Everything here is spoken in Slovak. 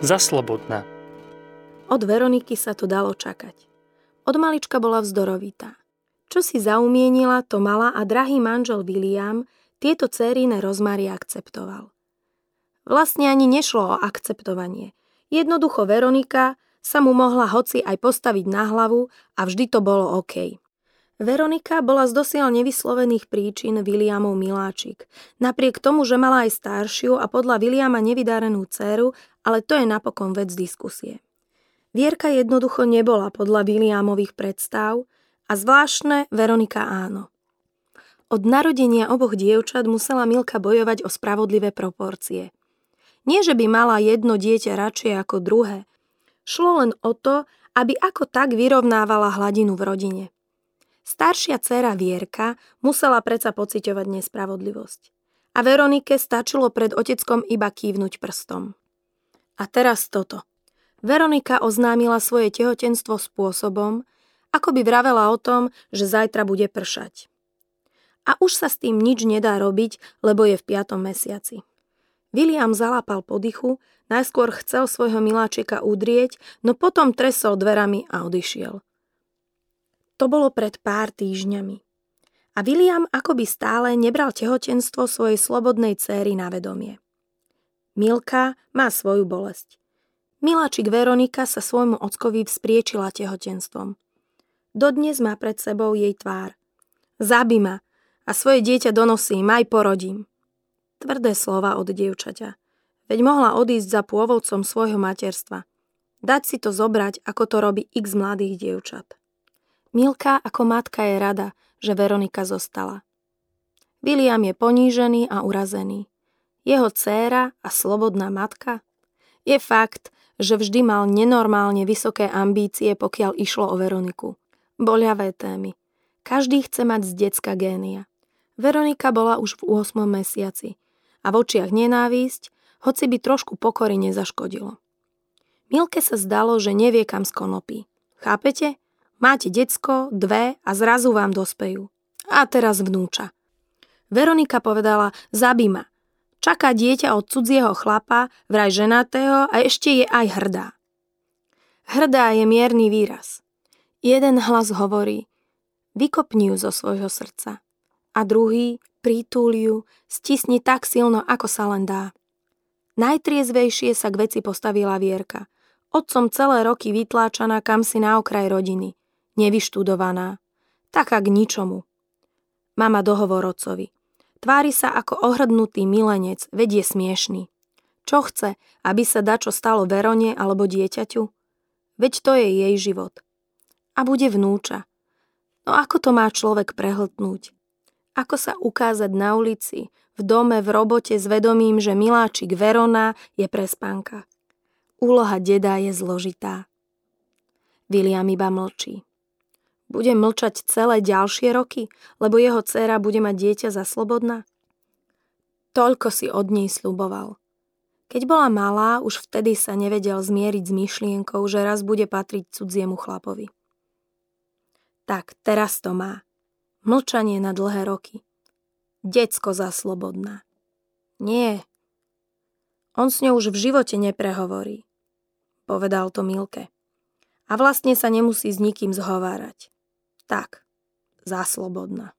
Zaslobodná. Od Veroniky sa to dalo čakať. Od malička bola vzdorovitá. Čo si zaumienila, to mala a drahý manžel William tieto dcérine rozmary akceptoval. Vlastne ani nešlo o akceptovanie. Jednoducho Veronika sa mu mohla hoci aj postaviť na hlavu a vždy to bolo OK. Veronika bola z dosiaľ nevyslovených príčin Williamov miláčik. Napriek tomu, že mala aj staršiu a podľa Williama nevydarenú dcéru, ale to je napokon vec diskusie. Vierka jednoducho nebola podľa Williamových predstav a zvláštne Veronika áno. Od narodenia oboch dievčat musela Milka bojovať o spravodlivé proporcie. Nie, že by mala jedno dieťa radšej ako druhé. Šlo len o to, aby ako tak vyrovnávala hladinu v rodine. Staršia dcéra Vierka musela predsa pociťovať nespravodlivosť. A Veronike stačilo pred oteckom iba kývnuť prstom. A teraz toto. Veronika oznámila svoje tehotenstvo spôsobom, ako by vravela o tom, že zajtra bude pršať. A už sa s tým nič nedá robiť, lebo je v 5. mesiaci. William zalápal po dychu, najskôr chcel svojho miláčika udrieť, no potom tresol dverami a odišiel. To bolo pred pár týždňami. A William akoby stále nebral tehotenstvo svojej slobodnej dcéry na vedomie. Milka má svoju bolesť. Miláčik Veronika sa svojmu ockovi vzpriečila tehotenstvom. Dodnes má pred sebou jej tvár. Zabij ma a svoje dieťa donosím, aj porodím. Tvrdé slova od dievčaťa. Veď mohla odísť za pôvodcom svojho materstva. Dať si to zobrať, ako to robí x mladých dievčat. Milka ako matka je rada, že Veronika zostala. William je ponížený a urazený. Jeho dcéra a slobodná matka? Je fakt, že vždy mal nenormálne vysoké ambície, pokiaľ išlo o Veroniku. Boľavé témy. Každý chce mať z decka génia. Veronika bola už v 8. mesiaci a v očiach nenávisť, hoci by trošku pokory nezaškodilo. Milke sa zdalo, že nevie, kam skonopí. Chápete? Máte decko, 2 a zrazu vám dospejú. A teraz vnúča. Veronika povedala, zabij ma. Čaká dieťa od cudzieho chlapa, vraj ženatého a ešte je aj hrdá. Hrdá je mierny výraz. Jeden hlas hovorí, vykopni ju zo svojho srdca. A druhý, pritúľ ju, stisni tak silno, ako sa len dá. Najtriezvejšie sa k veci postavila Vierka. Otcom celé roky vytláčaná kamsi na okraj rodiny. Nevyštudovaná. Taká k ničomu. Mama dohovor otcovi. Tvári sa ako ohrdnutý milenec, veď je smiešný. Čo chce, aby sa dačo stalo Verone alebo dieťaťu? Veď to je jej život. A bude vnúča. No ako to má človek prehltnúť? Ako sa ukázať na ulici, v dome, v robote s vedomím, že miláčik Verona je prespanka? Úloha deda je zložitá. William iba mlčí. Bude mlčať celé ďalšie roky, lebo jeho dcéra bude mať dieťa za slobodná? Toľko si od nej sľuboval. Keď bola malá, už vtedy sa nevedel zmieriť s myšlienkou, že raz bude patriť cudziemu chlapovi. Tak, teraz to má. Mlčanie na dlhé roky. Decko za slobodná. Nie. On s ňou už v živote neprehovorí. Povedal to Milke. A vlastne sa nemusí s nikým zhovárať. Tak, za slobodná.